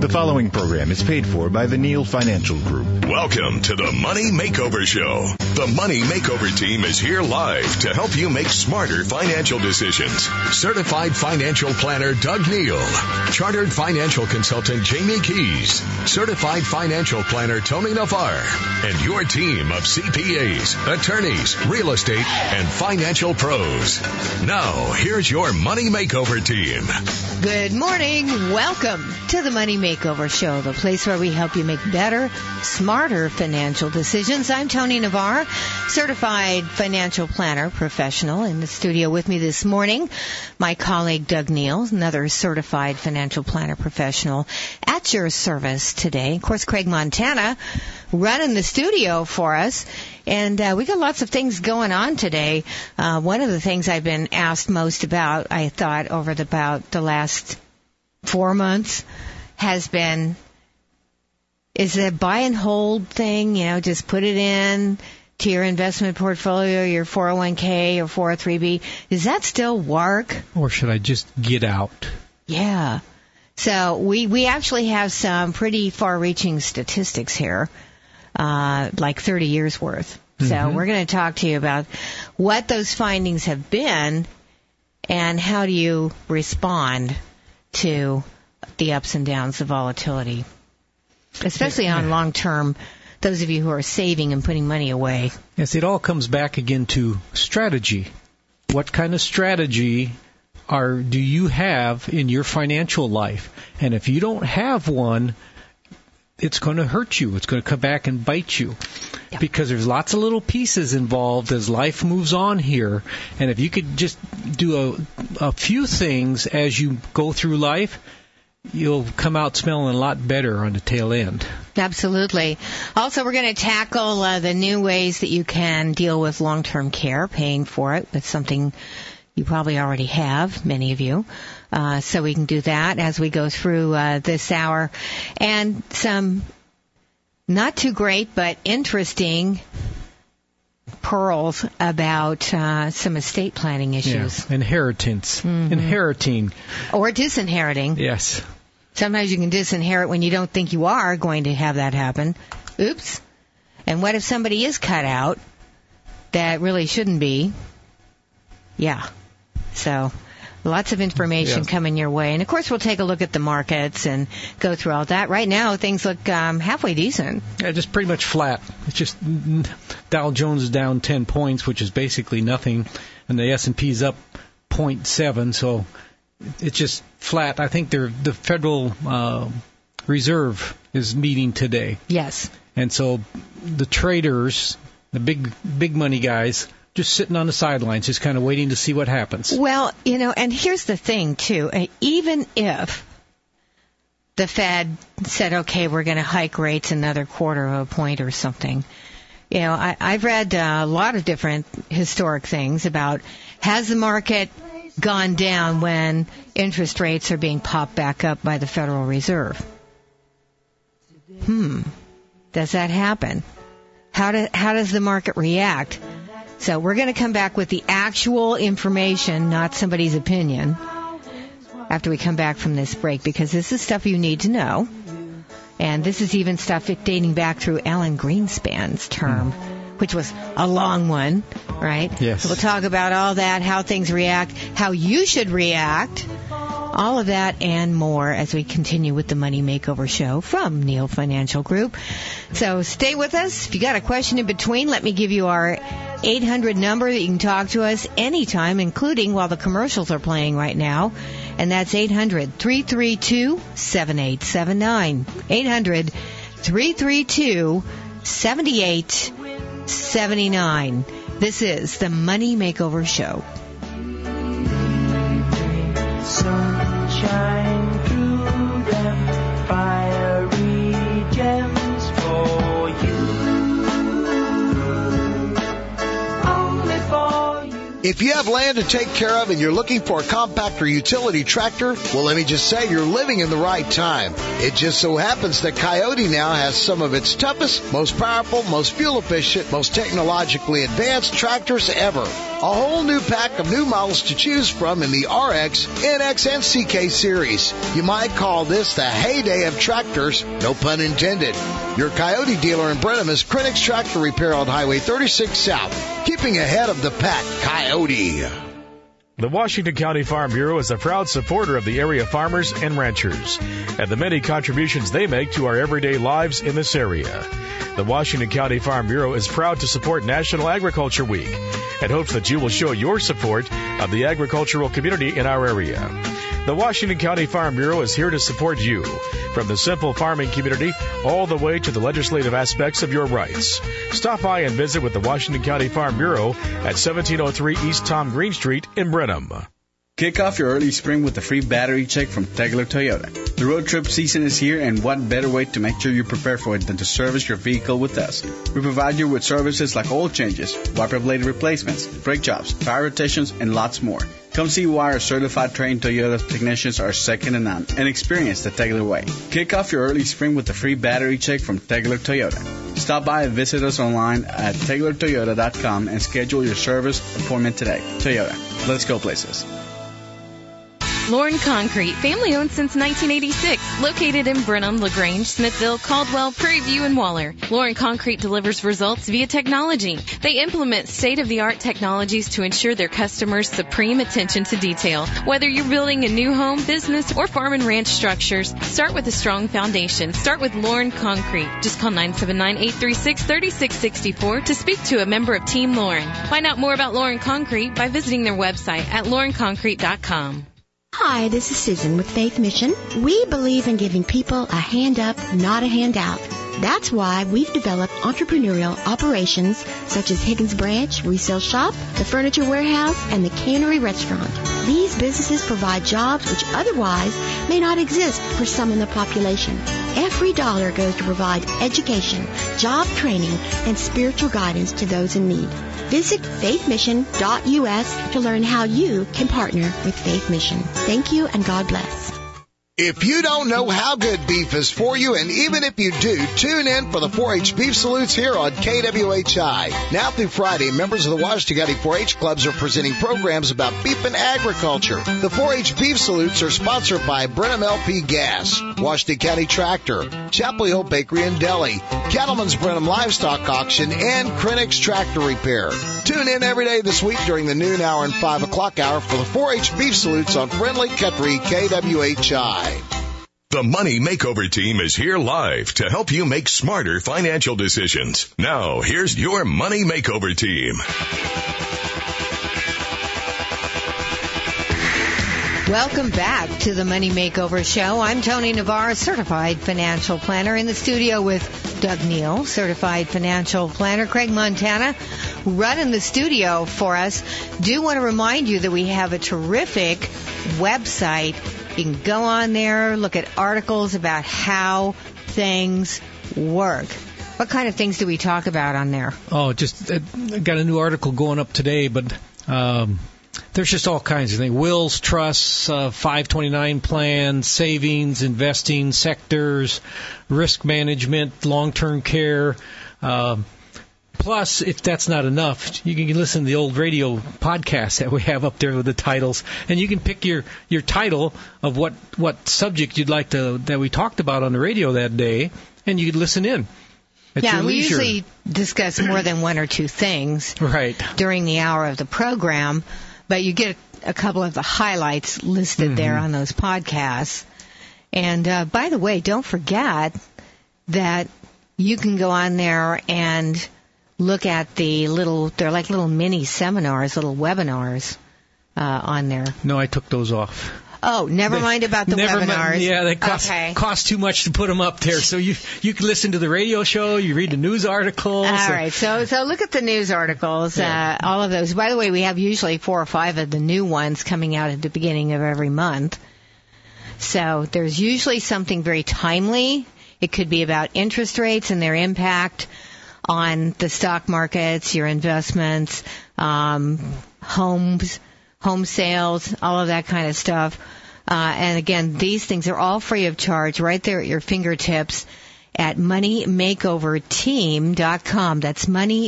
The following program is paid for by the Neal Financial Group. Welcome to the Money Makeover Show. The Money Makeover team is here live to help you make smarter financial decisions. Certified financial planner Doug Neal, chartered financial consultant Jamie Keys, certified financial planner Tony Navarre, and your team of CPAs, attorneys, real estate, and financial pros. Now, here's your Money Makeover team. Good morning. Welcome to the Money Makeover Show, the place where we help you make better, smarter financial decisions. I'm Tony Navarre, certified financial planner professional. In the studio with me this morning, my colleague Doug Neal, another certified financial planner professional at your service today. Of course, Craig Montana running the studio for us. And we got lots of things going on today. One of the things I've been asked most about, I thought, over about the last 4 months has been, is the buy and hold thing, just put it in to your investment portfolio, your 401k or 403b. Does that still work? Or should I just get out? Yeah. So we actually have some pretty far-reaching statistics here. Like 30 years worth. So we're going to talk to you about what those findings have been and how do you respond to the ups and downs of volatility, especially on long-term, those of you who are saving and putting money away. Yes, it all comes back again to strategy. What kind of strategy do you have in your financial life? And if you don't have one, it's going to hurt you. It's going to come back and bite you. Yep. Because there's lots of little pieces involved as life moves on here. And if you could just do a few things as you go through life, you'll come out smelling a lot better on the tail end. Absolutely. Also, we're going to tackle the new ways that you can deal with long-term care, paying for it with something you probably already have, many of you. So we can do that as we go through this hour. And some not too great but interesting pearls about some estate planning issues. Yeah. Inheritance. Inheriting. Or disinheriting. Yes. Sometimes you can disinherit when you don't think you are going to have that happen. Oops. And what if somebody is cut out that really shouldn't be? Yeah. So lots of information coming your way. And, of course, we'll take a look at the markets and go through all that. Right now, things look halfway decent. Yeah, just pretty much flat. It's just Dow Jones is down 10 points, which is basically nothing, and the S&P is up 0.7, so it's just flat. I think the Federal Reserve is meeting today. Yes. And so the traders, the big money guys, just sitting on the sidelines, just kind of waiting to see what happens. Well, and here's the thing, too. Even if the Fed said, okay, we're going to hike rates another quarter of a point or something, I've read a lot of different historic things about, has the market gone down when interest rates are being popped back up by the Federal Reserve? Does that happen? How does the market react? So we're going to come back with the actual information, not somebody's opinion, after we come back from this break, because this is stuff you need to know. And this is even stuff dating back through Alan Greenspan's term, which was a long one, right? Yes. So we'll talk about all that, how things react, how you should react, all of that and more as we continue with the Money Makeover Show from Neal Financial Group. So stay with us. If you got a question in between, let me give you our 800 number that you can talk to us anytime, including while the commercials are playing right now. And that's 800-332-7879. 800-332-7879. This is the Money Makeover Show. Sunshine through them, fiery gems for you, only for you. If you have land to take care of and you're looking for a compact or utility tractor, well, let me just say you're living in the right time. It just so happens that Coyote now has some of its toughest, most powerful, most fuel efficient, most technologically advanced tractors ever. A whole new pack of new models to choose from in the RX, NX, and CK series. You might call this the heyday of tractors, no pun intended. Your Coyote dealer in Brenham is Crenix Tractor Repair on Highway 36 South, keeping ahead of the pack. Coyote. The Washington County Farm Bureau is a proud supporter of the area farmers and ranchers and the many contributions they make to our everyday lives in this area. The Washington County Farm Bureau is proud to support National Agriculture Week and hopes that you will show your support of the agricultural community in our area. The Washington County Farm Bureau is here to support you, from the simple farming community all the way to the legislative aspects of your rights. Stop by and visit with the Washington County Farm Bureau at 1703 East Tom Green Street in Brenham. Kick off your early spring with a free battery check from Tegler Toyota. The road trip season is here, and what better way to make sure you prepare for it than to service your vehicle with us. We provide you with services like oil changes, wiper blade replacements, brake jobs, tire rotations, and lots more. Come see why our certified trained Toyota technicians are second to none, and experience the Tegler way. Kick off your early spring with a free battery check from Tegler Toyota. Stop by and visit us online at TeglerToyota.com and schedule your service appointment today. Toyota, let's go places. Lauren Concrete, family owned since 1986, located in Brenham, LaGrange, Smithville, Caldwell, Prairie View, and Waller. Lauren Concrete delivers results via technology. They implement state-of-the-art technologies to ensure their customers supreme attention to detail. Whether you're building a new home, business, or farm and ranch structures, start with a strong foundation. Start with Lauren Concrete. Just call 979-836-3664 to speak to a member of Team Lauren. Find out more about Lauren Concrete by visiting their website at laurenconcrete.com. Hi, this is Susan with Faith Mission. We believe in giving people a hand up, not a handout. That's why we've developed entrepreneurial operations such as Higgins Branch Resale Shop, the Furniture Warehouse, and the Cannery Restaurant. These businesses provide jobs which otherwise may not exist for some in the population. Every dollar goes to provide education, job training, and spiritual guidance to those in need. Visit faithmission.us to learn how you can partner with Faith Mission. Thank you, and God bless. If you don't know how good beef is for you, and even if you do, tune in for the 4-H Beef Salutes here on KWHI. Now through Friday, members of the Washington County 4-H Clubs are presenting programs about beef and agriculture. The 4-H Beef Salutes are sponsored by Brenham LP Gas, Washington County Tractor, Chapel Hill Bakery and Deli, Cattleman's Brenham Livestock Auction, and Crenix Tractor Repair. Tune in every day this week during the noon hour and 5 o'clock hour for the 4-H Beef Salutes on Friendly Country KWHI. The Money Makeover Team is here live to help you make smarter financial decisions. Now, here's your Money Makeover Team. Welcome back to the Money Makeover Show. I'm Tony Navarre, certified financial planner, in the studio with Doug Neal, certified financial planner, Craig Montana, running the studio for us. Do want to remind you that we have a terrific website. You can go on there, look at articles about how things work. What kind of things do we talk about on there? Oh, just got a new article going up today, but there's just all kinds of things. Wills, trusts, 529 plans, savings, investing, sectors, risk management, long-term care. Plus, if that's not enough, you can listen to the old radio podcast that we have up there with the titles, and you can pick your title of what subject you'd like that we talked about on the radio that day, and you can listen in. Yeah, we usually discuss more than one or two things during the hour of the program, but you get a couple of the highlights listed there on those podcasts. And by the way, don't forget that you can go on there and look at they're like little mini seminars, little webinars on there. No, I took those off. Oh, never mind about the webinars. Yeah, they cost too much to put them up there. So you can listen to the radio show, you read the news articles. All right, so look at the news articles, all of those. By the way, we have usually 4 or 5 of the new ones coming out at the beginning of every month. So there's usually something very timely. It could be about interest rates and their impact on the stock markets, your investments, homes, home sales, all of that kind of stuff. And again, these things are all free of charge right there at your fingertips at moneymakeoverteam.com. That's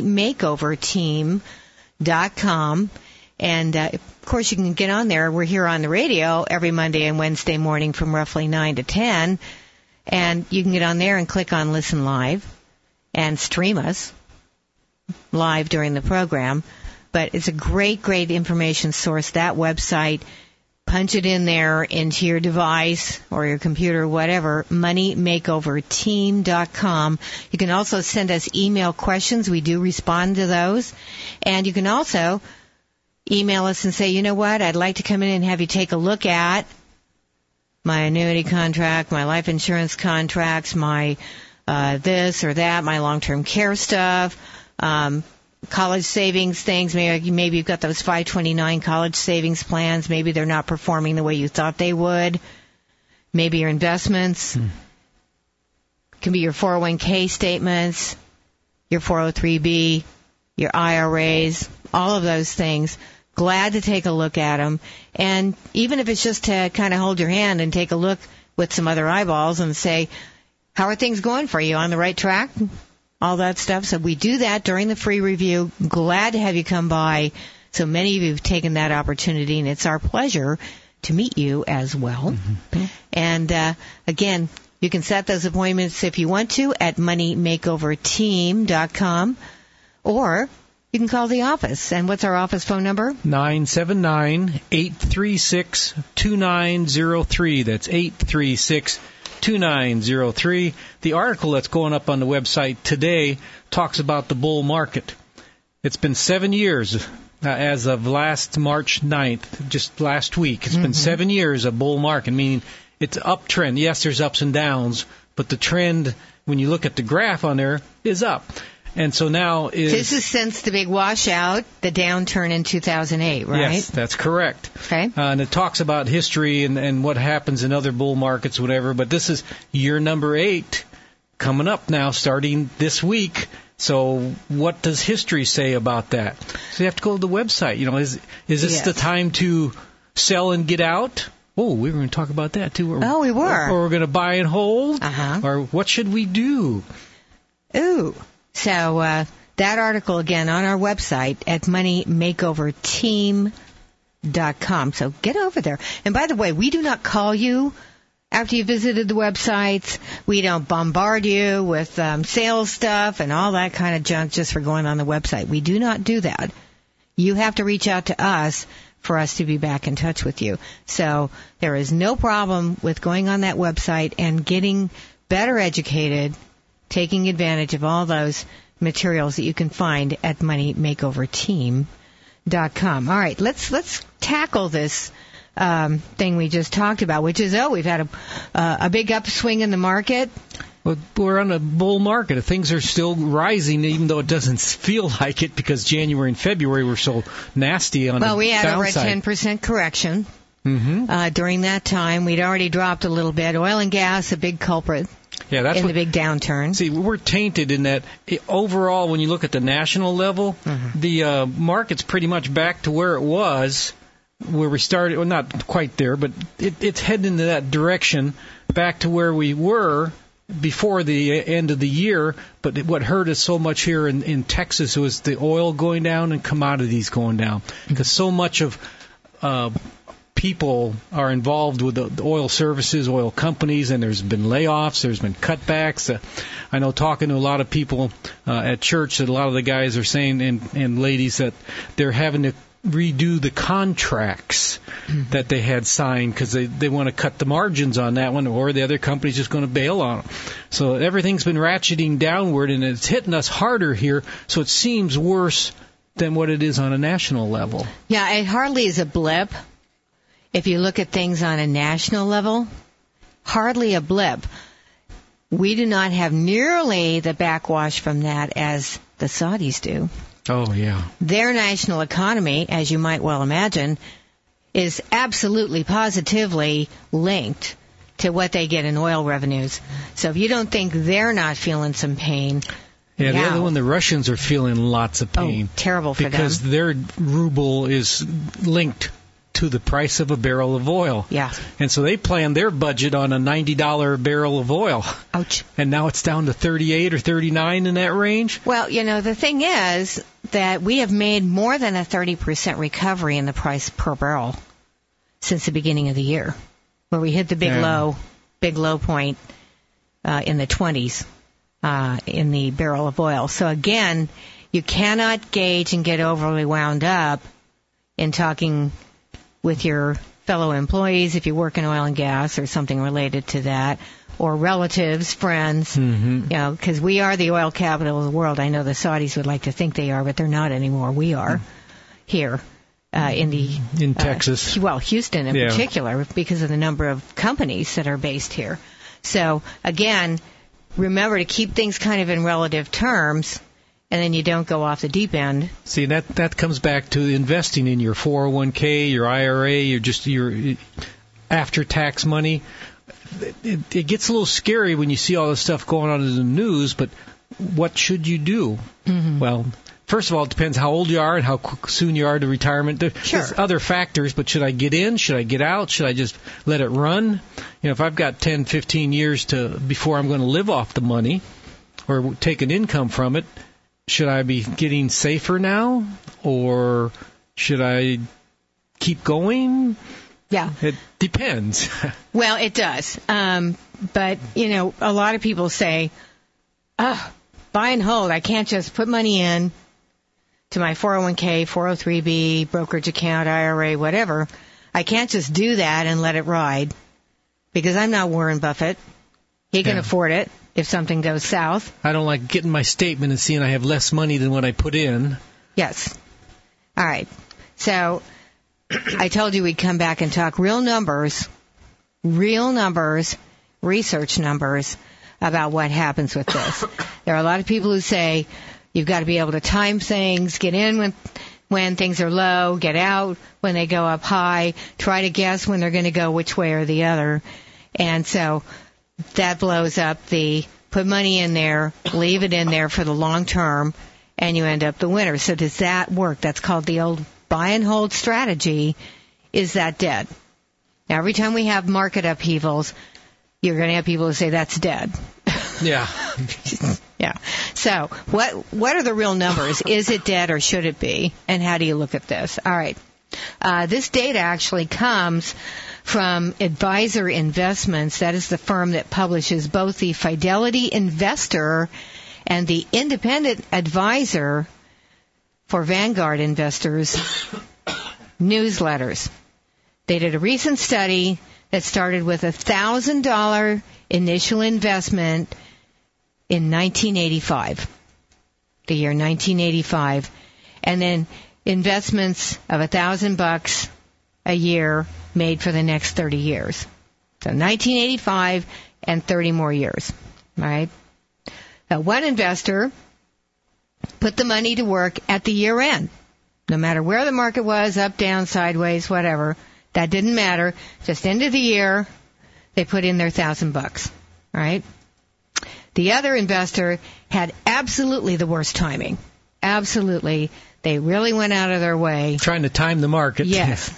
moneymakeoverteam.com. And, of course, you can get on there. We're here on the radio every Monday and Wednesday morning from roughly 9 to 10. And you can get on there and click on Listen Live and stream us live during the program. But it's a great, great information source, that website. Punch it in there into your device or your computer, whatever, moneymakeoverteam.com. You can also send us email questions. We do respond to those. And you can also email us and say, you know what, I'd like to come in and have you take a look at my annuity contract, my life insurance contracts, my this or that, my long-term care stuff, college savings things. Maybe you've got those 529 college savings plans. Maybe they're not performing the way you thought they would. Maybe your investments. Can be your 401k statements, your 403b, your IRAs, all of those things. Glad to take a look at them. And even if it's just to kind of hold your hand and take a look with some other eyeballs and say, how are things going for you? On the right track? All that stuff. So we do that during the free review. Glad to have you come by. So many of you have taken that opportunity, and it's our pleasure to meet you as well. Mm-hmm. And again, you can set those appointments if you want to at moneymakeoverteam.com, or you can call the office. And what's our office phone number? 979-836-2903. That's 836-2903. The article that's going up on the website today talks about the bull market. It's been 7 years as of last March 9th, just last week. It's been 7 years of bull market, meaning it's uptrend. Yes, there's ups and downs, but the trend, when you look at the graph on there, is up. And so now this is since the big washout, the downturn in 2008, right? Yes, that's correct. Okay. And it talks about history and what happens in other bull markets, whatever. But this is year number 8 coming up now, starting this week. So what does history say about that? So you have to go to the website. You know, is this the time to sell and get out? Oh, we were going to talk about that too. Oh, we were. Or we're going to buy and hold. Uh-huh. Or what should we do? Ooh. So that article, again, on our website at moneymakeoverteam.com. So get over there. And by the way, we do not call you after you visited the websites. We don't bombard you with sales stuff and all that kind of junk just for going on the website. We do not do that. You have to reach out to us for us to be back in touch with you. So there is no problem with going on that website and getting better educated, taking advantage of all those materials that you can find at moneymakeoverteam.com. All right, let's tackle this thing we just talked about, which is, we've had a big upswing in the market. Well, we're on a bull market. Things are still rising, even though it doesn't feel like it, because January and February were so nasty on the downside. Well, we had over a 10% correction during that time. We'd already dropped a little bit. Oil and gas, a big culprit. Yeah, that's the big downturn. See, we're tainted in that overall, when you look at the national level, the market's pretty much back to where it was, where we started. Well, not quite there, but it's heading into that direction, back to where we were before the end of the year. But what hurt us so much here in Texas was the oil going down and commodities going down, because so much of people are involved with the oil services, oil companies, and there's been layoffs, there's been cutbacks. I know, talking to a lot of people at church, that a lot of the guys are saying, and ladies, that they're having to redo the contracts that they had signed because they want to cut the margins on that one, or the other company's just going to bail on them. So everything's been ratcheting downward, and it's hitting us harder here, so it seems worse than what it is on a national level. Yeah, it hardly is a blip. If you look at things on a national level, hardly a blip. We do not have nearly the backwash from that as the Saudis do. Oh, yeah. Their national economy, as you might well imagine, is absolutely positively linked to what they get in oil revenues. So if you don't think they're not feeling some pain, Yeah, the Yeah. other one, the Russians are feeling lots of pain. Terrible for because them. their ruble is linked to the price of a barrel of oil. Yeah. And so they planned their budget on a $90 barrel of oil. Ouch. And now it's down to 38 or 39 in that range. Well, the thing is that we have made more than a 30% recovery in the price per barrel since the beginning of the year, where we hit the big low point in the 20s in the barrel of oil. So again, you cannot gauge and get overly wound up in talking with your fellow employees if you work in oil and gas or something related to that, or relatives, friends, because we are the oil capital of the world. I know the Saudis would like to think they are, but they're not anymore. We are here in Texas. Well, Houston in particular, because of the number of companies that are based here. So again, remember to keep things kind of in relative terms, and then you don't go off the deep end. See, that comes back to investing in your 401k, your IRA, your after-tax money. It gets a little scary when you see all this stuff going on in the news, but what should you do? Mm-hmm. Well, first of all, it depends how old you are and how soon you are to retirement. There's other factors, but should I get in? Should I get out? Should I just let it run? If I've got 10, 15 years before I'm going to live off the money or take an income from it, should I be getting safer now, or should I keep going? Yeah. It depends. Well, it does. But, a lot of people say, buy and hold. I can't just put money in to my 401k, 403b, brokerage account, IRA, whatever. I can't just do that and let it ride because I'm not Warren Buffett. He can afford it if something goes south. I don't like getting my statement and seeing I have less money than what I put in. Yes. All right. So I told you we'd come back and talk real numbers, research numbers about what happens with this. There are a lot of people who say you've got to be able to time things, get in when things are low, get out when they go up high, try to guess when they're going to go which way or the other. And so that blows up put money in there, leave it in there for the long term, and you end up the winner. So does that work? That's called the old buy and hold strategy. Is that dead? Now, every time we have market upheavals, you're going to have people who say that's dead. Yeah. Yeah. So what are the real numbers? Is it dead or should it be? And how do you look at this? All right. This data actually comes from Advisor Investments. That is the firm that publishes both the Fidelity Investor and the Independent Advisor for Vanguard investors newsletters. They did a recent study that started with a $1,000 initial investment in 1985, the year 1985, and then investments of $1,000 a year made for the next 30 years. So 1985 and 30 more years, right? Now, one investor put the money to work at the year end. No matter where the market was, up, down, sideways, whatever, that didn't matter. Just end of the year, they put in their $1,000, right? The other investor had absolutely the worst timing. Absolutely. They really went out of their way. Trying to time the market. Yes.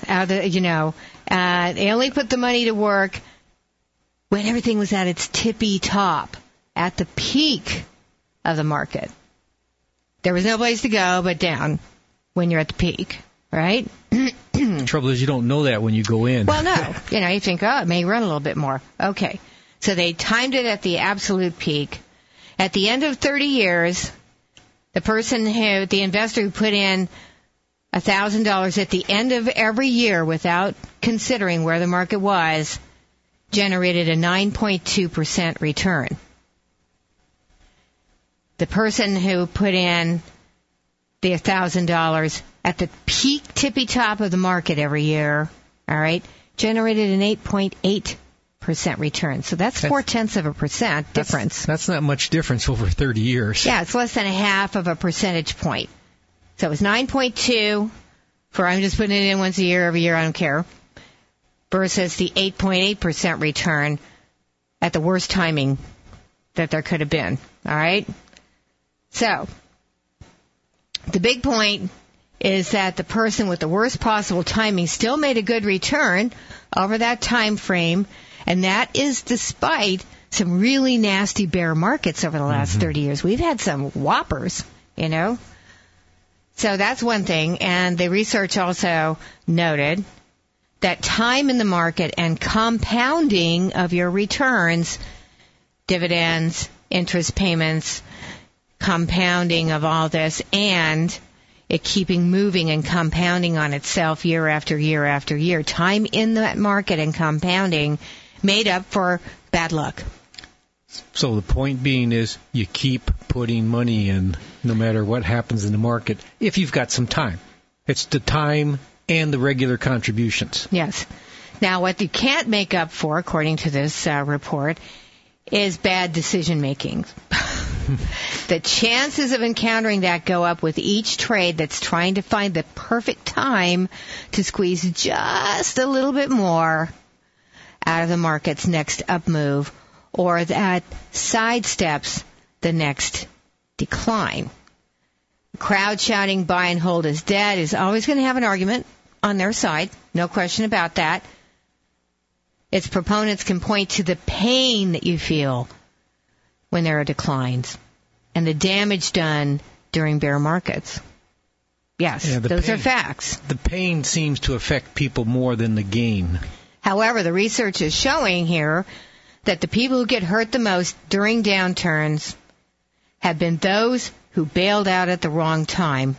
They only put the money to work when everything was at its tippy top, at the peak of the market. There was no place to go but down when you're at the peak, right? The trouble is you don't know that when you go in. Well, no. You think, it may run a little bit more. Okay. So they timed it at the absolute peak. At the end of 30 years, the investor who put in $1,000 at the end of every year without considering where the market was, generated a 9.2% return. The person who put in the $1,000 at the peak tippy top of the market every year, all right, generated an 8.8% return. So that's 0.4% difference. That's not much difference over 30 years. Yeah, it's less than a half of a percentage point. So it was 9.2 for I'm just putting it in once a year, every year, I don't care, versus the 8.8% return at the worst timing that there could have been. All right? So, the big point is that the person with the worst possible timing still made a good return over that time frame, and that is despite some really nasty bear markets over the last 30 years. We've had some whoppers, you know. So that's one thing, and the research also noted that time in the market and compounding of your returns, dividends, interest payments, compounding of all this, and it keeping moving and compounding on itself year after year after year. Time in that market and compounding made up for bad luck. So the point being is you keep putting money in no matter what happens in the market if you've got some time. It's the time and the regular contributions. Yes. Now, what you can't make up for, according to this report, is bad decision making. The chances of encountering that go up with each trade that's trying to find the perfect time to squeeze just a little bit more out of the market's next up move, or that sidesteps the next decline. Crowd shouting buy and hold is dead is always going to have an argument on their side, no question about that. Its proponents can point to the pain that you feel when there are declines and the damage done during bear markets. Yes, those are facts. The pain seems to affect people more than the gain. However, the research is showing here that the people who get hurt the most during downturns have been those who bailed out at the wrong time.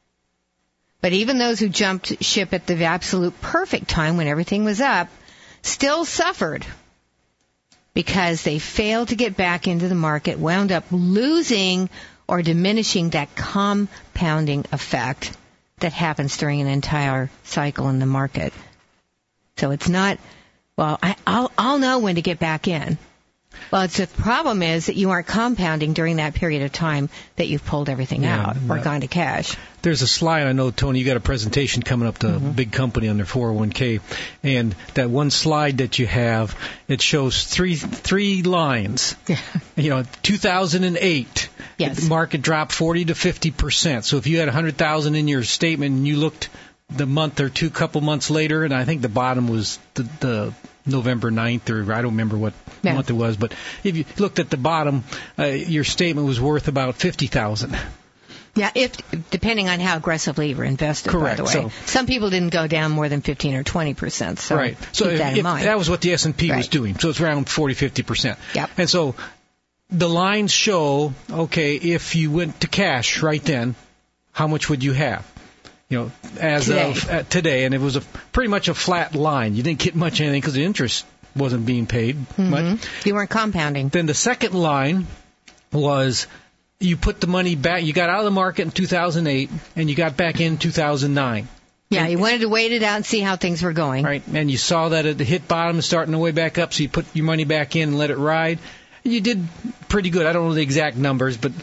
But even those who jumped ship at the absolute perfect time when everything was up still suffered because they failed to get back into the market, wound up losing or diminishing that compounding effect that happens during an entire cycle in the market. So it's not, well, I'll know when to get back in. Well, the problem is that you aren't compounding during that period of time that you've pulled everything out or gone to cash. There's a slide, I know, Tony, you got a presentation coming up to a big company on their 401k, and that one slide that you have, it shows three lines. You know, 2008, the market dropped 40 to 50%. So if you had 100,000 in your statement and you looked the month or couple months later, and I think the bottom was the November 9th, or I don't remember what month it was, but if you looked at the bottom, your statement was worth about 50,000. Yeah, depending on how aggressively you were invested, correct, by the way. Some people didn't go down more than 15 or 20%, so right. So keep that in mind. That was what the S&P was doing, so it's around 40, 50%. Yep. And so the lines show, okay, if you went to cash right then, how much would you have? You know, as of today, and it was pretty much a flat line. You didn't get much anything because the interest wasn't being paid much. You weren't compounding. Then the second line was you put the money back. You got out of the market in 2008, and you got back in 2009. Yeah, you wanted to wait it out and see how things were going. Right, and you saw that it hit bottom and starting the way back up, so you put your money back in and let it ride. And you did pretty good. I don't know the exact numbers, but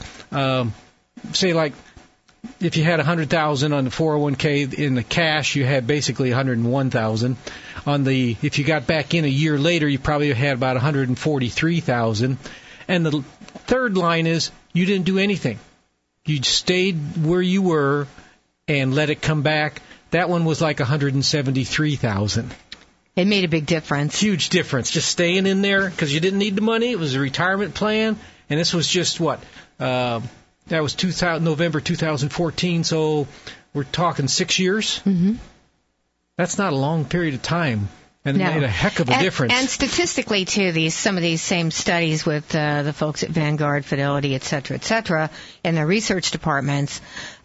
say like, if you had 100,000 on the 401k in the cash, you had basically 101,000. If you got back in a year later, you probably had about 143,000. And the third line is you didn't do anything. You stayed where you were and let it come back. That one was like 173,000. It made a big difference. Huge difference. Just staying in there because you didn't need the money. It was a retirement plan, and this was just what. That was November 2014, so we're talking 6 years. That's not a long period of time, and it made a heck of a difference. And statistically, too, some of these same studies with the folks at Vanguard, Fidelity, et cetera, in their research departments,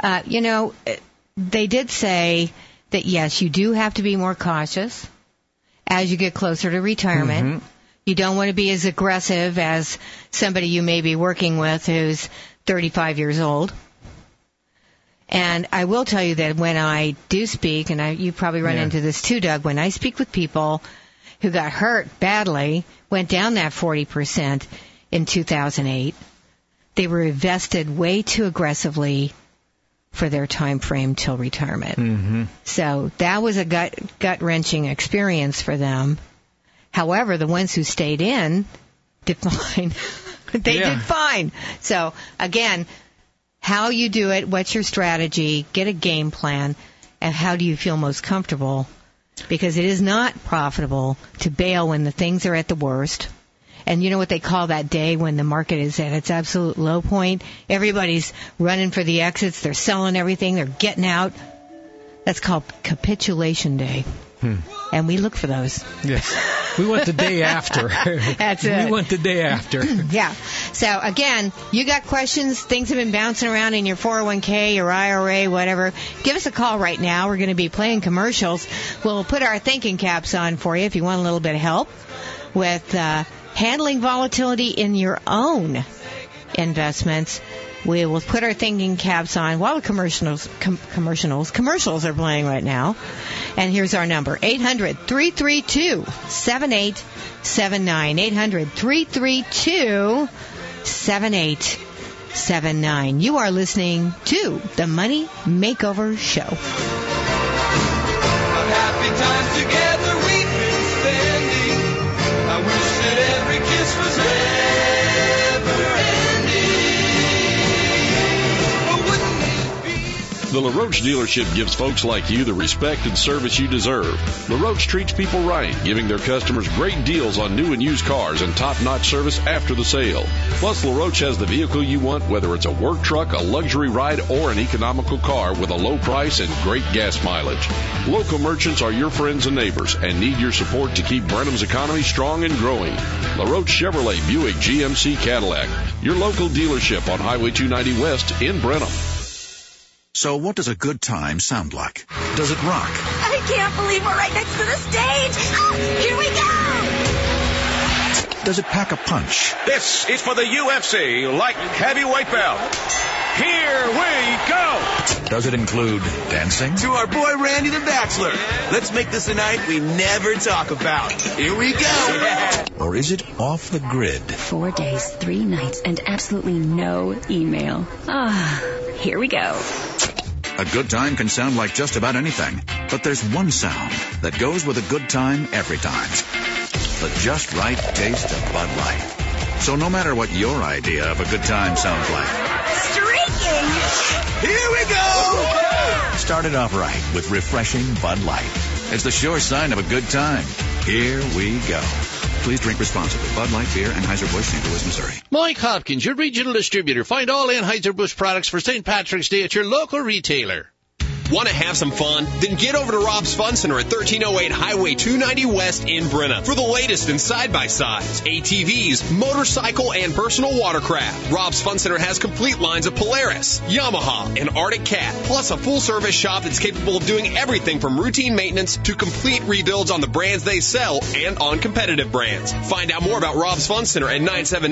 they did say that, yes, you do have to be more cautious as you get closer to retirement. You don't want to be as aggressive as somebody you may be working with who's 35 years old. And I will tell you that when I do speak, and you probably run into this too, Doug, when I speak with people who got hurt badly, went down that 40% in 2008, they were invested way too aggressively for their time frame till retirement. So that was a gut-wrenching experience for them. However, the ones who stayed in did fine. They did fine. So, again, how you do it, what's your strategy, get a game plan, and how do you feel most comfortable. Because it is not profitable to bail when the things are at the worst. And you know what they call that day when the market is at its absolute low point? Everybody's running for the exits. They're selling everything. They're getting out. That's called capitulation day. And we look for those. Yes. We want the day after. That's it. We want the day after. Yeah. So, again, you got questions, things have been bouncing around in your 401k, your IRA, whatever. Give us a call right now. We're going to be playing commercials. We'll put our thinking caps on for you if you want a little bit of help with handling volatility in your own investments. We will put our thinking caps on while the commercials are playing right now. And here's our number, 800-332-7879. 800-332-7879. You are listening to The Money Makeover Show. Happy times together we've been spending. I wish that every kiss was ever The LaRoche dealership gives folks like you the respect and service you deserve. LaRoche treats people right, giving their customers great deals on new and used cars and top-notch service after the sale. Plus, LaRoche has the vehicle you want, whether it's a work truck, a luxury ride, or an economical car with a low price and great gas mileage. Local merchants are your friends and neighbors and need your support to keep Brenham's economy strong and growing. LaRoche Chevrolet, Buick, GMC, Cadillac. Your local dealership on Highway 290 West in Brenham. So what does a good time sound like? Does it rock? I can't believe we're right next to the stage. Oh, here we go. Does it pack a punch? This is for the UFC light heavyweight belt. Here we go. Does it include dancing? To our boy Randy the Bachelor. Let's make this a night we never talk about. Here we go. Yeah. Or is it off the grid? 4 days, 3 nights, and absolutely no email. Here we go. A good time can sound like just about anything, but there's one sound that goes with a good time every time. The just right taste of Bud Light. So no matter what your idea of a good time sounds like. Streaking! Here we go! Start it off right with refreshing Bud Light. It's the sure sign of a good time. Here we go. Please drink responsibly. Bud Light Beer, Anheuser-Busch, St. Louis, Missouri. Mike Hopkins, your regional distributor. Find all Anheuser-Busch products for St. Patrick's Day at your local retailer. Want to have some fun? Then get over to Rob's Fun Center at 1308 Highway 290 West in Brenham for the latest in side-by-sides, ATVs, motorcycle, and personal watercraft. Rob's Fun Center has complete lines of Polaris, Yamaha, and Arctic Cat, plus a full-service shop that's capable of doing everything from routine maintenance to complete rebuilds on the brands they sell and on competitive brands. Find out more about Rob's Fun Center at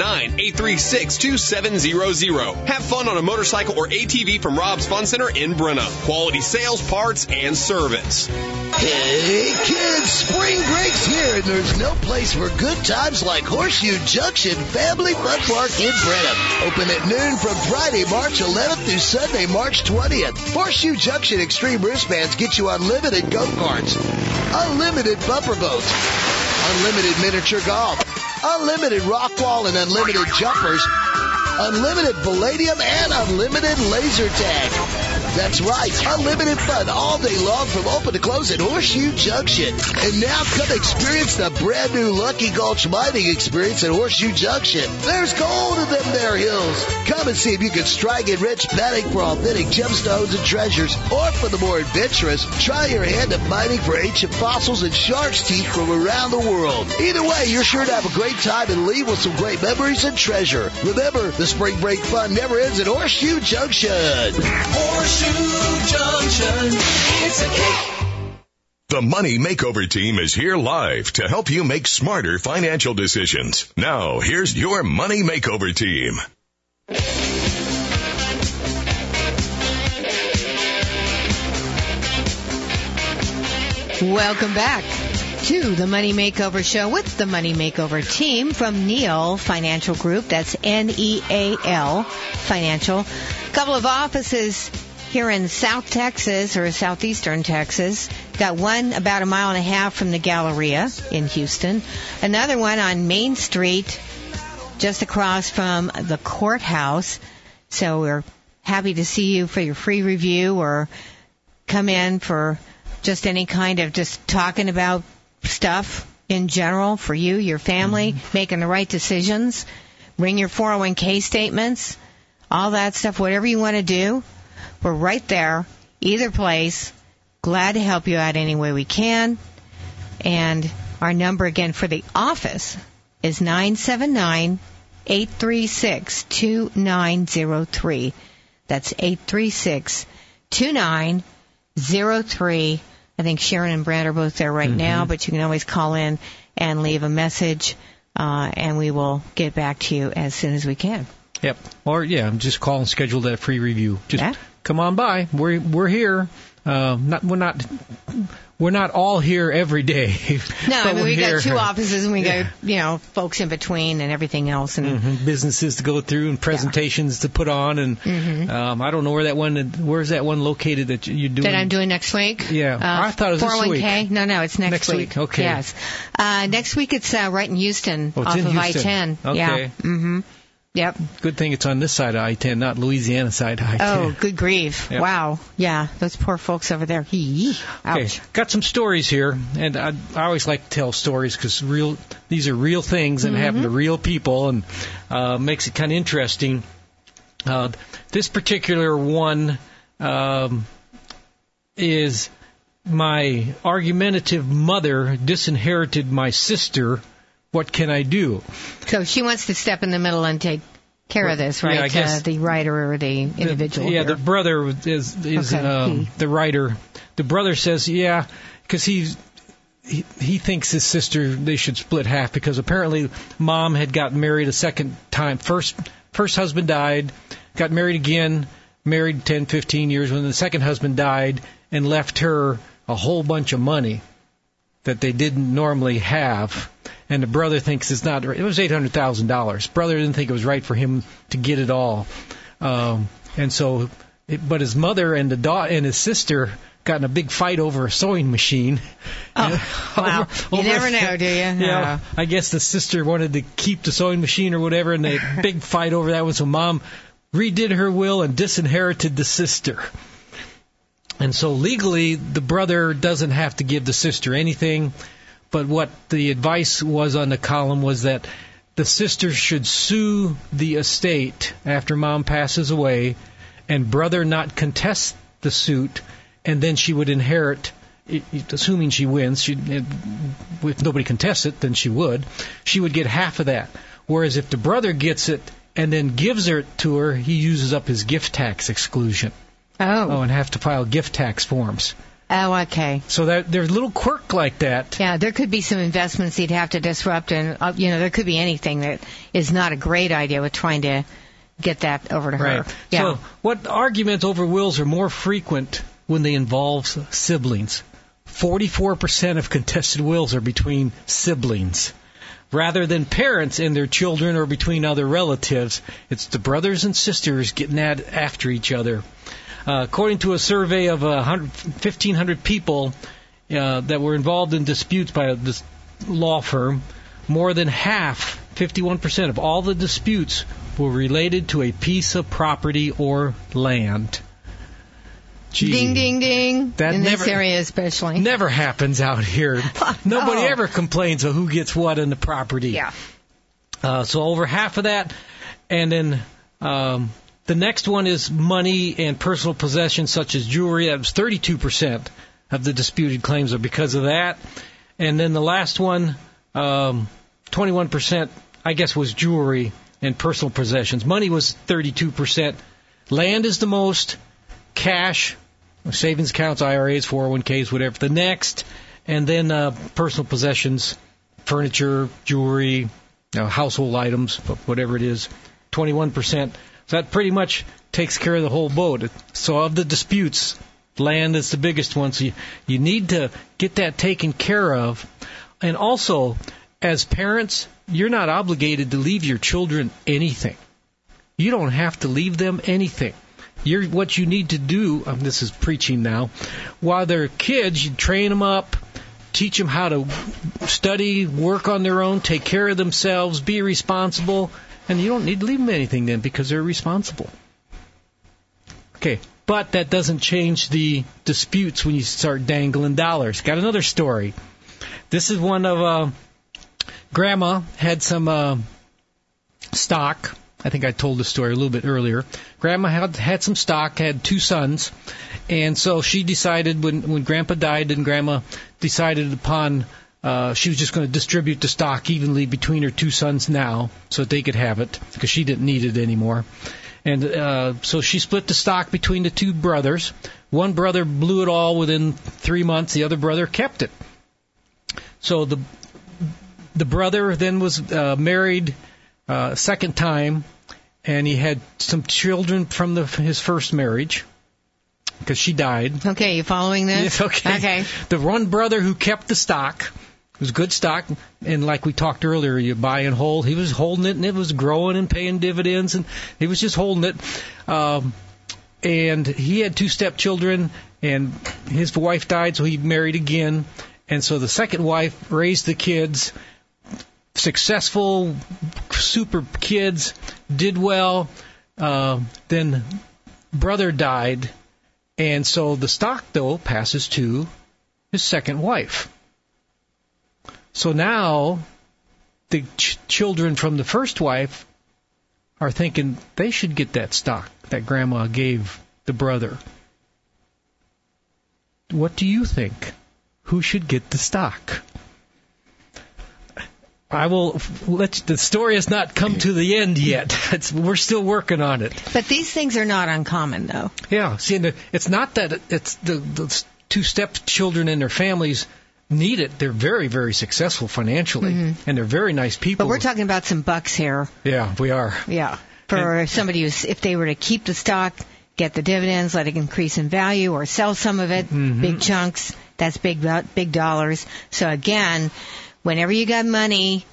979-836-2700. Have fun on a motorcycle or ATV from Rob's Fun Center in Brenham. Quality sales, parts, and service. Hey kids, spring break's here and there's no place for good times like Horseshoe Junction Family Fun Park in Brenham. Open at noon from Friday, March 11th through Sunday, March 20th. Horseshoe Junction Extreme Wristbands get you unlimited go-karts, unlimited bumper boats, unlimited miniature golf, unlimited rock wall and unlimited jumpers, unlimited palladium, and unlimited laser tag. That's right, unlimited fun all day long from open to close at Horseshoe Junction. And now come experience the brand new Lucky Gulch mining experience at Horseshoe Junction. There's gold in them there hills. Come and see if you can strike it rich betting for authentic gemstones and treasures. Or for the more adventurous, try your hand at mining for ancient fossils and shark's teeth from around the world. Either way, you're sure to have a great time and leave with some great memories and treasure. Remember, the spring break fun never ends at Horseshoe Junction. Horseshoe Junction, it's a cake. The Money Makeover team is here live to help you make smarter financial decisions. Now, here's your Money Makeover team. Welcome back to the Money Makeover Show with the Money Makeover team from Neal Financial Group. That's Neal Financial. Couple of offices here in South Texas or southeastern Texas. Got one about 1.5 miles from the Galleria in Houston. Another one on Main Street just across from the courthouse. So we're happy to see you for your free review or come in for just any kind of just talking about stuff in general for you, your family, making the right decisions. Bring your 401k statements, all that stuff, whatever you want to do. We're right there, either place. Glad to help you out any way we can. And our number again for the office is 979-836-2903. That's 836-2903. I think Sharon and Brad are both there right now, but you can always call in and leave a message, and we will get back to you as soon as we can. Yep. Or, just call and schedule that free review. Just come on by. We're here. We're not all here every day. No, I mean, we got 2 offices, and we got, folks in between and everything else. And businesses to go through and presentations to put on. And I don't know where's that one located that you're doing? That I'm doing next week? Yeah. I thought it was 401k? this week. No, it's next week. Okay. Yes. Next week it's right in Houston off of I-10. Okay. Yeah. Yep. Good thing it's on this side of I-10, not Louisiana side of I-10. Oh, good grief. Yep. Wow. Yeah, those poor folks over there. Ouch. Okay. Got some stories here, and I always like to tell stories because these are real things and happen to real people, and makes it kind of interesting. This particular one is my argumentative mother disinherited my sister. What can I do? So she wants to step in the middle and take care of this, right? Yeah, I guess the writer or the individual. The brother is the writer. The brother says, because he thinks his sister, they should split half because apparently mom had gotten married a second time. First husband died, got married again, married 10, 15 years when the second husband died and left her a whole bunch of money that they didn't normally have. And the brother thinks it's not right. It was $800,000. Brother didn't think it was right for him to get it all. But his mother and and his sister got in a big fight over a sewing machine. Oh, wow. You never know, do you? Yeah. I guess the sister wanted to keep the sewing machine or whatever, and they big fight over that one. So mom redid her will and disinherited the sister. And so legally, the brother doesn't have to give the sister anything. But what the advice was on the column was that the sister should sue the estate after mom passes away and brother not contest the suit, and then she would inherit, assuming she wins. If nobody contests it, then she would get half of that. Whereas if the brother gets it and then gives it to her, he uses up his gift tax exclusion. Oh, and have to file gift tax forms. Oh, okay. So there's a little quirk like that. Yeah, there could be some investments he'd have to disrupt, and there could be anything that is not a great idea with trying to get that over to her. Right. Yeah. So what arguments over wills are more frequent when they involve siblings? 44% of contested wills are between siblings. Rather than parents and their children or between other relatives, it's the brothers and sisters getting after each other. According to a survey of 1,500 people that were involved in disputes by this law firm, more than half, 51% of all the disputes were related to a piece of property or land. Gee, ding, ding, ding. That in this area especially. Never happens out here. Nobody ever complains of who gets what in the property. Yeah. So over half of that. And then the next one is money and personal possessions such as jewelry. That was 32% of the disputed claims are because of that. And then the last one, 21%, I guess, was jewelry and personal possessions. Money was 32%. Land is the most. Cash, savings accounts, IRAs, 401ks, whatever. The next. And then personal possessions, furniture, jewelry, household items, whatever it is, 21%. So that pretty much takes care of the whole boat. So of the disputes, land is the biggest one. So you need to get that taken care of. And also, as parents, you're not obligated to leave your children anything. You don't have to leave them anything. What you need to do, this is preaching now, while they're kids, you train them up, teach them how to study, work on their own, take care of themselves, be responsible. And you don't need to leave them anything then because they're responsible. Okay, but that doesn't change the disputes when you start dangling dollars. Got another story. This is one of Grandma had some stock. I think I told the story a little bit earlier. Grandma had some stock, had 2 sons, and so she decided when Grandpa died, and Grandma decided upon she was just going to distribute the stock evenly between her 2 sons now so that they could have it because she didn't need it anymore. And so she split the stock between the 2 brothers. One brother blew it all within 3 months. The other brother kept it. So the brother then was married a second time, and he had some children from his first marriage because she died. Okay, you following this? Yes, okay. The one brother who kept the stock, it was good stock, and like we talked earlier, you buy and hold. He was holding it, and it was growing and paying dividends, and he was just holding it. And he had 2 stepchildren, and his wife died, so he married again. And so the second wife raised the kids, successful, super kids, did well. Then brother died, and so the stock, though, passes to his second wife. So now the children from the first wife are thinking they should get that stock that Grandma gave the brother. What do you think? Who should get the stock? The story has not come to the end yet. We're still working on it. But these things are not uncommon, though. Yeah. See, it's not that it's the 2 stepchildren and their families need it. They're very, very successful financially, and they're very nice people. But we're talking about some bucks here. Yeah, we are. Yeah. For somebody if they were to keep the stock, get the dividends, let it increase in value, or sell some of it, big chunks, that's big dollars. So again, whenever you got money,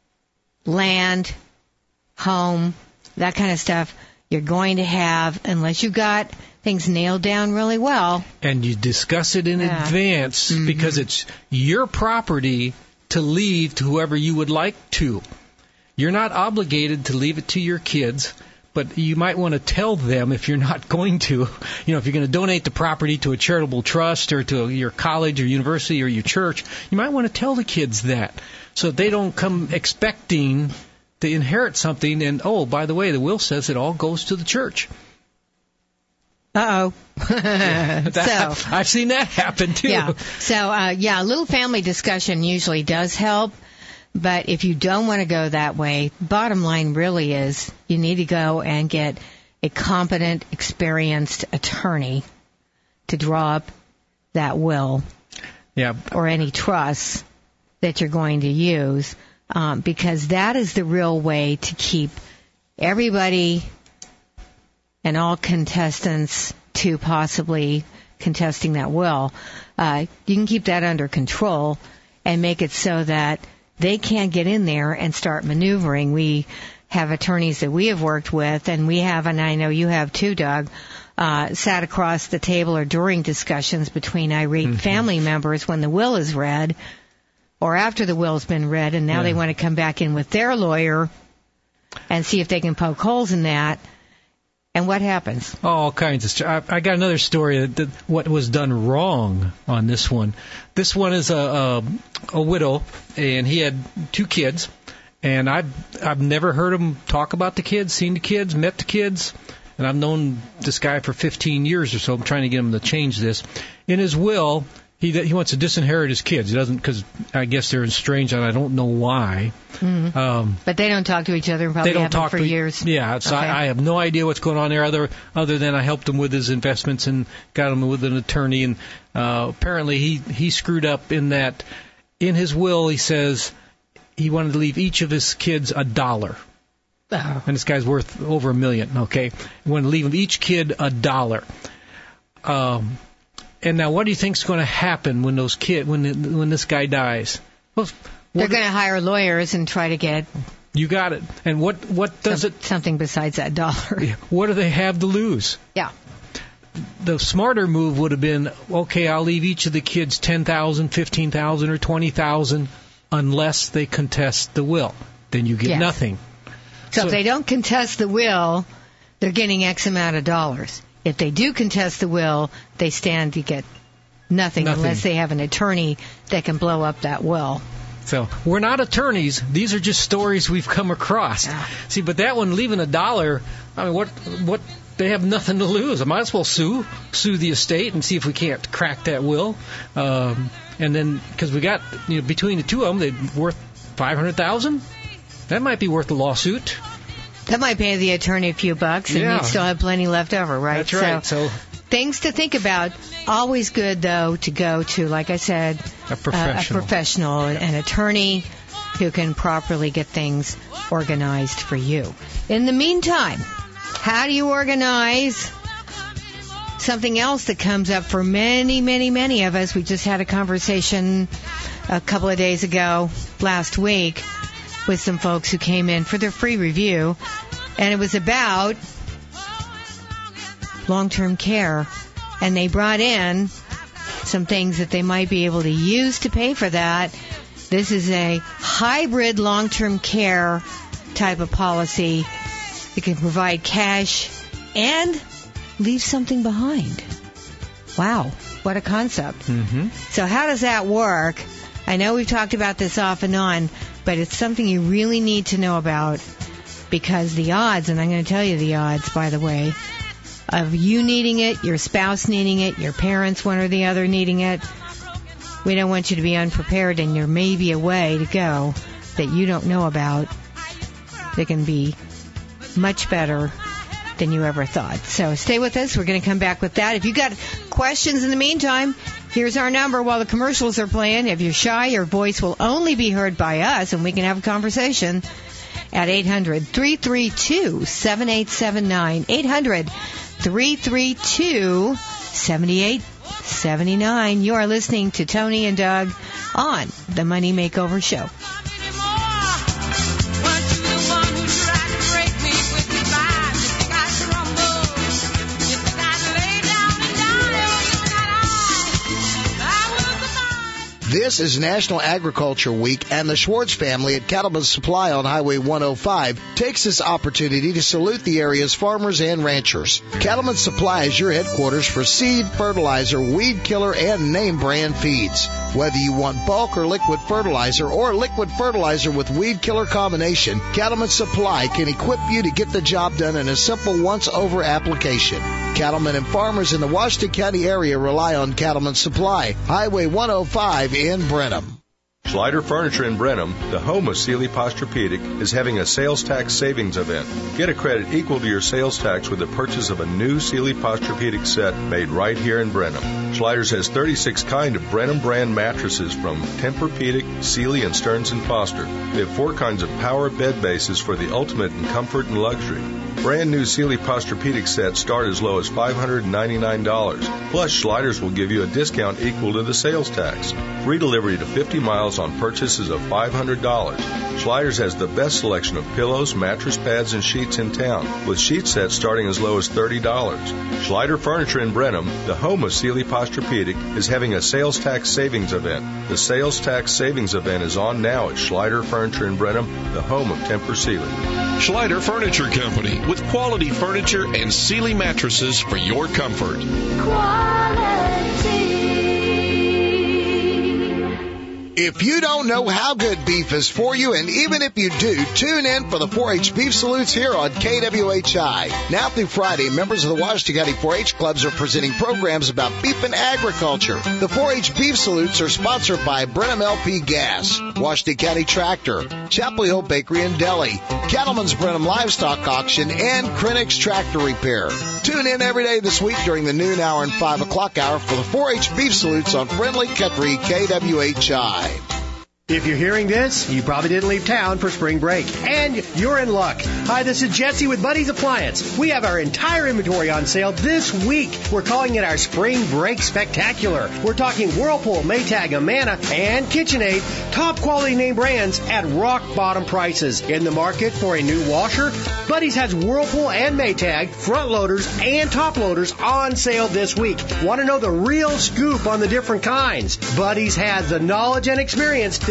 land, home, that kind of stuff, you're going to have, unless you got things nailed down really well. And you discuss it in advance because it's your property to leave to whoever you would like to. You're not obligated to leave it to your kids, but you might want to tell them if you're not going to. If you're going to donate the property to a charitable trust or to your college or university or your church, you might want to tell the kids that so they don't come expecting to inherit something and, oh, by the way, the will says it all goes to the church. Uh-oh. I've seen that happen, too. Yeah. So, a little family discussion usually does help. But if you don't want to go that way, bottom line really is you need to go and get a competent, experienced attorney to draw up that will or any trust that you're going to use, because that is the real way to keep everybody and all contestants to possibly contesting that will. You can keep that under control and make it so that they can't get in there and start maneuvering. We have attorneys that we have worked with, and we have, and I know you have too, Doug, sat across the table or during discussions between irate family members when the will is read or after the will's been read, and now they want to come back in with their lawyer and see if they can poke holes in that. And what happens? All kinds of stuff. I got another story that what was done wrong on this one. This one is a widow, and he had 2 kids, and I've never heard him talk about the kids, seen the kids, met the kids, and I've known this guy for 15 years or so. I'm trying to get him to change this. In his will, he wants to disinherit his kids. He doesn't, because I guess they're estranged, and I don't know why. But they don't talk to each other and probably haven't for years. Yeah, so okay. I have no idea what's going on there other than I helped him with his investments and got him with an attorney. And apparently he screwed up in that in his will he says he wanted to leave each of his kids $1. Oh. And this guy's worth over $1 million, okay? He wanted to leave him each kid $1. And now, what do you think's going to happen when those when this guy dies? Well, they're going to hire lawyers and try to get. You got it. And what does it? Something besides that $1. What do they have to lose? Yeah. The smarter move would have been, okay, I'll leave each of the kids $10,000, $15,000, or $20,000, unless they contest the will. Then you get nothing. So if they don't contest the will, they're getting X amount of dollars. if they do contest the will, they stand to get nothing unless they have an attorney that can blow up that will. So we're not attorneys. These are just stories we've come across. Yeah. See, but that one, leaving $1, I mean, what? They have nothing to lose. I might as well sue the estate and see if we can't crack that will. And then, because we got, between the two of them, they're worth $500,000. That might be worth a lawsuit. That might pay the attorney a few bucks, and you'd still have plenty left over, right? That's right. So things to think about. Always good, though, to go to, like I said, a professional, an attorney who can properly get things organized for you. In the meantime, how do you organize something else that comes up for many, many, many of us? We just had a conversation a couple of days ago, last week, with some folks who came in for their free review, and it was about long-term care, and they brought in some things that they might be able to use to pay for that. This is a hybrid long-term care type of policy. It can provide cash and leave something behind. Wow, what a concept. Mm-hmm. So how does that work? I know we've talked about this off and on, but it's something you really need to know about, because the odds, and I'm going to tell you the odds, by the way, of you needing it, your spouse needing it, your parents, one or the other, needing it, we don't want you to be unprepared, and there may be a way to go that you don't know about that can be much better than you ever thought. So stay with us. We're going to come back with that. If you got questions in the meantime, here's our number while the commercials are playing. If you're shy, your voice will only be heard by us, and we can have a conversation at 800-332-7879. 800-332-7879. You are listening to Tony and Doug on The Money Makeover Show. This is National Agriculture Week, and the Schwartz family at Cattleman's Supply on Highway 105 takes this opportunity to salute the area's farmers and ranchers. Cattleman's Supply is your headquarters for seed, fertilizer, weed killer, and name brand feeds. Whether you want bulk or liquid fertilizer or liquid fertilizer with weed killer combination, Cattleman's Supply can equip you to get the job done in a simple once-over application. Cattlemen and farmers in the Washington County area rely on Cattleman's Supply, Highway 105 in Brenham. Schleider Furniture in Brenham, the home of Sealy Posturepedic, is having a sales tax savings event. Get a credit equal to your sales tax with the purchase of a new Sealy Posturepedic set made right here in Brenham. Schleider's has 36 kind of Brenham brand mattresses from Tempur-Pedic, Sealy, and Stearns & Foster. They have 4 kinds of power bed bases for the ultimate in comfort and luxury. Brand new Sealy Posturepedic sets start as low as $599. Plus, Schleider's will give you a discount equal to the sales tax. Free delivery to 50 miles on purchases of $500. Schleider's has the best selection of pillows, mattress pads, and sheets in town, with sheet sets starting as low as $30. Schleider Furniture in Brenham, the home of Sealy Posturepedic, is having a sales tax savings event. The sales tax savings event is on now at Schleider Furniture in Brenham, the home of Tempur Sealy. Schleider Furniture Company, with quality furniture and Sealy mattresses for your comfort. If you don't know how good beef is for you, and even if you do, tune in for the 4-H Beef Salutes here on KWHI. Now through Friday, members of the Washington County 4-H clubs are presenting programs about beef and agriculture. The 4-H Beef Salutes are sponsored by Brenham LP Gas, Washington County Tractor, Chapel Hill Bakery and Deli, Cattleman's Brenham Livestock Auction, and Krennic's Tractor Repair. Tune in every day this week during the noon hour and 5 o'clock hour for the 4-H Beef Salutes on Friendly Country KWHI. If you're hearing this, you probably didn't leave town for spring break, and you're in luck. Hi, this is Jesse with Buddy's Appliance. We have our entire inventory on sale this week. We're calling it our Spring Break Spectacular. We're talking Whirlpool, Maytag, Amana, and KitchenAid, top quality name brands at rock bottom prices. In the market for a new washer, Buddy's has Whirlpool and Maytag, front loaders, and top loaders on sale this week. Want to know the real scoop on the different kinds? Buddy's has the knowledge and experience to help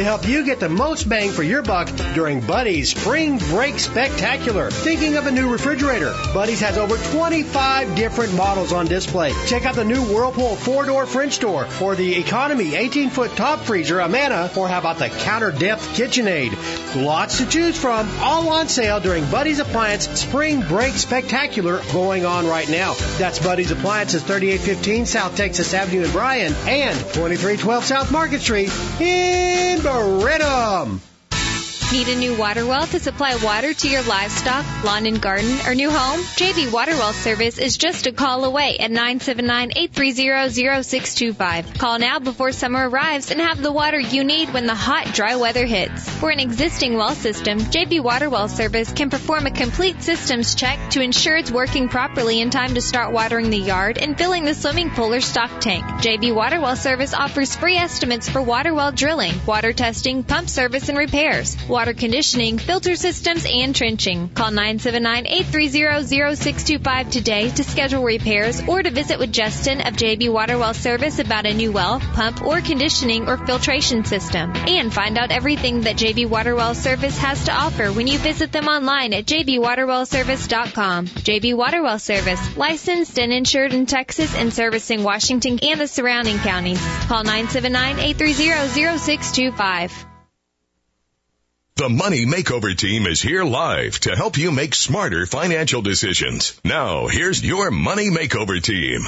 help you get the most bang for your buck during Buddy's Spring Break Spectacular. Thinking of a new refrigerator? Buddy's has over 25 different models on display. Check out the new Whirlpool 4-door French door or the Economy 18-foot top freezer Amana, or how about the Counter Depth KitchenAid? Lots to choose from, all on sale during Buddy's Appliance Spring Break Spectacular going on right now. That's Buddy's Appliances, 3815 South Texas Avenue in Bryan and 2312 South Market Street in Brenham. Need a new water well to supply water to your livestock, lawn and garden, or new home? JB Water Well Service is just a call away at 979-830-0625. Call now before summer arrives and have the water you need when the hot, dry weather hits. For an existing well system, JB Water Well Service can perform a complete systems check to ensure it's working properly in time to start watering the yard and filling the swimming pool or stock tank. JB Water Well Service offers free estimates for water well drilling, water testing, pump service, and repairs, water conditioning, filter systems, and trenching. Call 979-830-0625 today to schedule repairs or to visit with Justin of JB Water Well Service about a new well, pump, or conditioning or filtration system. And find out everything that JB Water Well Service has to offer when you visit them online at jbwaterwellservice.com. JB Water Well Service, licensed and insured in Texas and servicing Washington and the surrounding counties. Call 979-830-0625. The Money Makeover Team is here live to help you make smarter financial decisions. Now, here's your Money Makeover Team.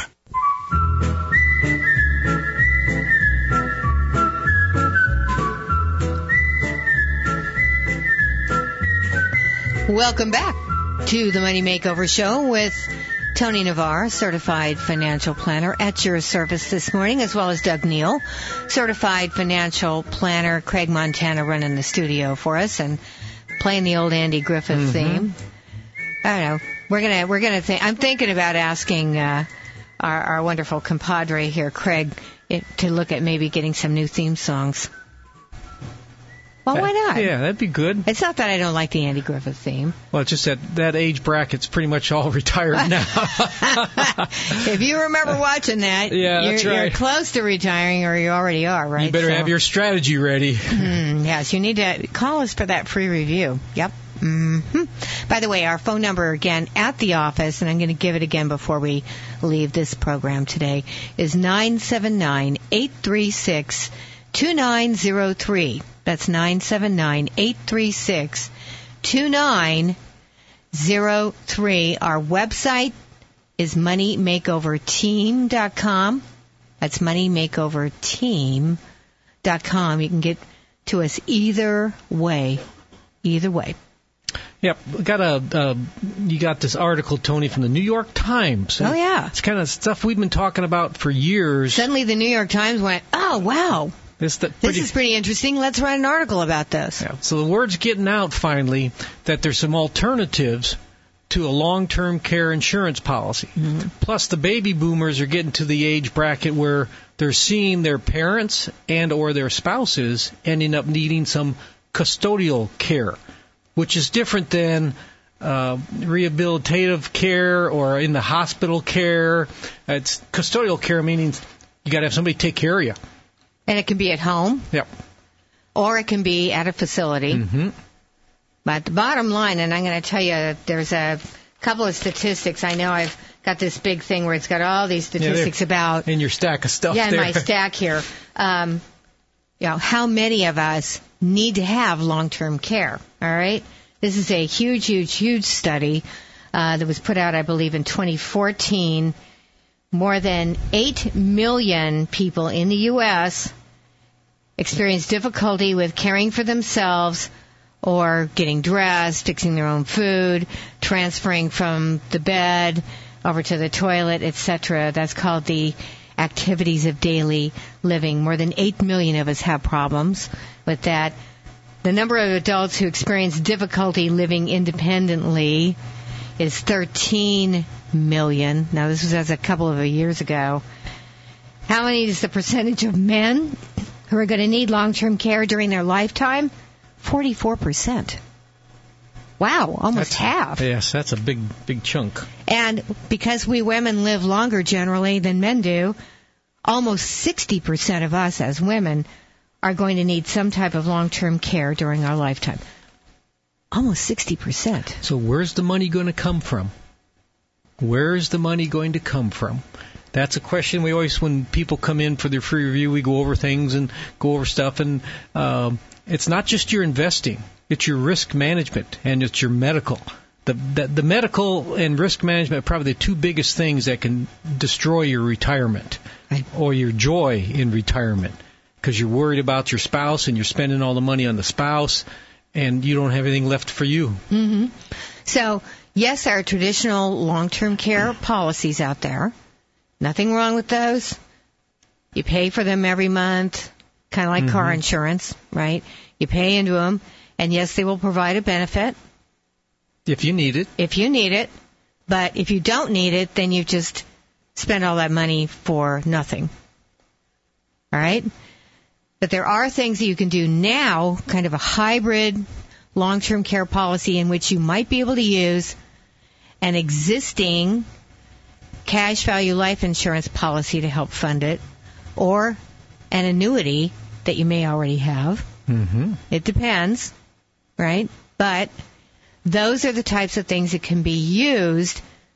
Welcome back to the Money Makeover Show with Tony Navarre, certified financial planner, at your service this morning, as well as Doug Neal, certified financial planner. Craig Montana running the studio for us and playing the old Andy Griffith theme. I don't know. We're gonna think. I'm thinking about asking our wonderful compadre here, Craig, to look at maybe getting some new theme songs. Well, why not? Yeah, that'd be good. It's not that I don't like the Andy Griffith theme. Well, it's just that age bracket's pretty much all retired now. If you remember watching that, that's right. You're close to retiring, or you already are, right? You better have your strategy ready. Yes, you need to call us for that free review. Yep. By the way, our phone number again at the office, and I'm going to give it again before we leave this program today, is 979-836-2903. That's 979-836-2903. Our website is moneymakeoverteam.com. That's moneymakeoverteam.com. You can get to us either way. Either way. Yep, you got this article, Tony, from the New York Times. Oh, yeah. It's kind of stuff we've been talking about for years. Suddenly the New York Times went, oh, wow. This is pretty interesting. Let's write an article about this. Yeah. So the word's getting out finally that there's some alternatives to a long-term care insurance policy. Plus, the baby boomers are getting to the age bracket where they're seeing their parents and or their spouses ending up needing some custodial care, which is different than rehabilitative care or in the hospital care. It's custodial care, meaning you got to have somebody take care of you. And it can be at home. Yep. Or it can be at a facility. But the bottom line, and I'm going to tell you, there's a couple of statistics. I know I've got this big thing where it's got all these statistics about... In your stack of stuff there. Yeah, in my stack here. How many of us need to have long-term care, all right? This is a huge, huge, huge study that was put out, I believe, in 2014. More than 8 million people in the U.S. experience difficulty with caring for themselves or getting dressed, fixing their own food, transferring from the bed over to the toilet, etc. That's called the activities of daily living. More than 8 million of us have problems with that. The number of adults who experience difficulty living independently is 13 million. Now, this was as a couple of years ago. How many is the percentage of men who are going to need long-term care during their lifetime? 44%. Wow, almost half. Yes, that's a big chunk. And because we women live longer generally than men do, almost 60% of us as women are going to need some type of long-term care during our lifetime. Almost 60%. So where's the money going to come from? Where's the money going to come from? That's a question we always, when people come in for their free review, we go over things and go over stuff. And it's not just your investing. It's your risk management and it's your medical. The medical and risk management are probably the two biggest things that can destroy your retirement or your joy in retirement, because you're worried about your spouse and you're spending all the money on the spouse and you don't have anything left for you. Mm-hmm. So, yes, there are traditional long-term care policies out there. Nothing wrong with those. You pay for them every month, kind of like car insurance, right? You pay into them, and yes, they will provide a benefit. If you need it. If you need it. But if you don't need it, then you've just spent all that money for nothing. All right? But there are things that you can do now, kind of a hybrid long-term care policy in which you might be able to use an existing cash value life insurance policy to help fund it, or an annuity that you may already have. Mm-hmm. It depends, right? But those are the types of things that can be used,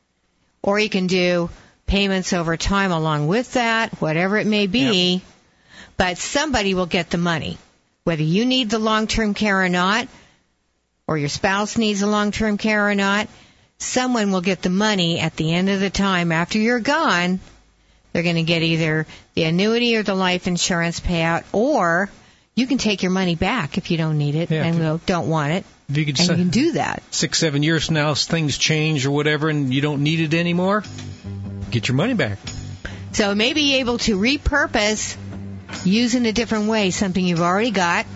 or you can do payments over time along with that, whatever it may be. Yep. But somebody will get the money, whether you need the long-term care or not, or your spouse needs the long-term care or not. Someone will get the money at the end of the time after you're gone. They're going to get either the annuity or the life insurance payout, or you can take your money back if you don't need it and don't want it. If you could and you can do that. 6-7 years from now, things change or whatever, and you don't need it anymore, get your money back. So it may be able to repurpose, use in a different way, something you've already got.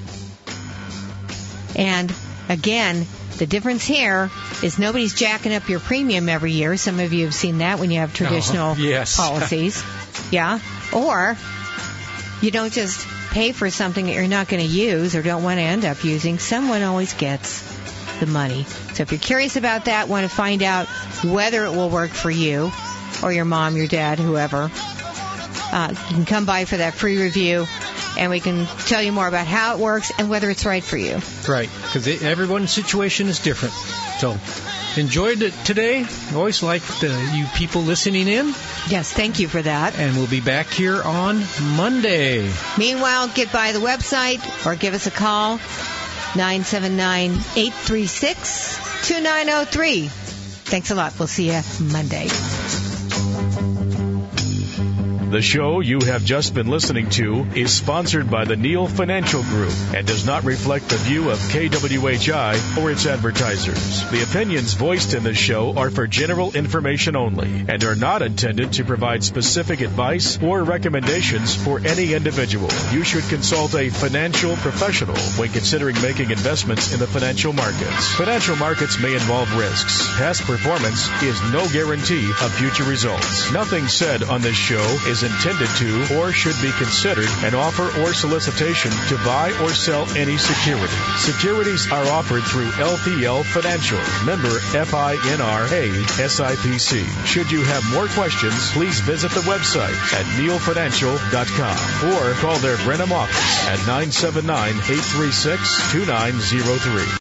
And again, the difference here is nobody's jacking up your premium every year. Some of you have seen that when you have traditional policies. Yeah. Or you don't just pay for something that you're not going to use or don't want to end up using. Someone always gets the money. So if you're curious about that, want to find out whether it will work for you or your mom, your dad, whoever, you can come by for that free review, and we can tell you more about how it works and whether it's right for you. Right, because everyone's situation is different. So, enjoyed it today. Always like you people listening in. Yes, thank you for that. And we'll be back here on Monday. Meanwhile, get by the website or give us a call, 979-836-2903. Thanks a lot. We'll see you Monday. The show you have just been listening to is sponsored by the Neal Financial Group and does not reflect the view of KWHI or its advertisers. The opinions voiced in this show are for general information only and are not intended to provide specific advice or recommendations for any individual. You should consult a financial professional when considering making investments in the financial markets. Financial markets may involve risks. Past performance is no guarantee of future results. Nothing said on this show is intended to or should be considered an offer or solicitation to buy or sell any security. Securities are offered through LPL Financial, member FINRA SIPC. Should you have more questions, please visit the website at nealfinancial.com or call their Brenham office at 979-836-2903.